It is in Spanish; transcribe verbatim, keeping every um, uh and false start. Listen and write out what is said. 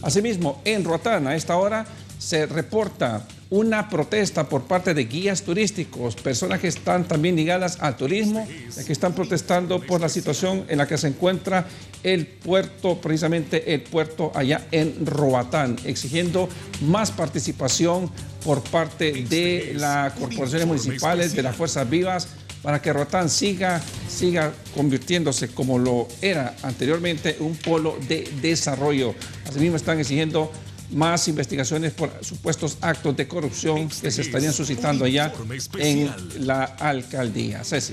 Asimismo, en Roatán, a esta hora, se reporta una protesta por parte de guías turísticos, personas que están también ligadas al turismo, que están protestando por la situación en la que se encuentra el puerto, precisamente el puerto allá en Roatán, exigiendo más participación por parte de las corporaciones municipales, de las fuerzas vivas, para que Roatán siga, siga convirtiéndose, como lo era anteriormente, un polo de desarrollo. Asimismo, están exigiendo más investigaciones por supuestos actos de corrupción que se estarían suscitando allá en la alcaldía. Ceci.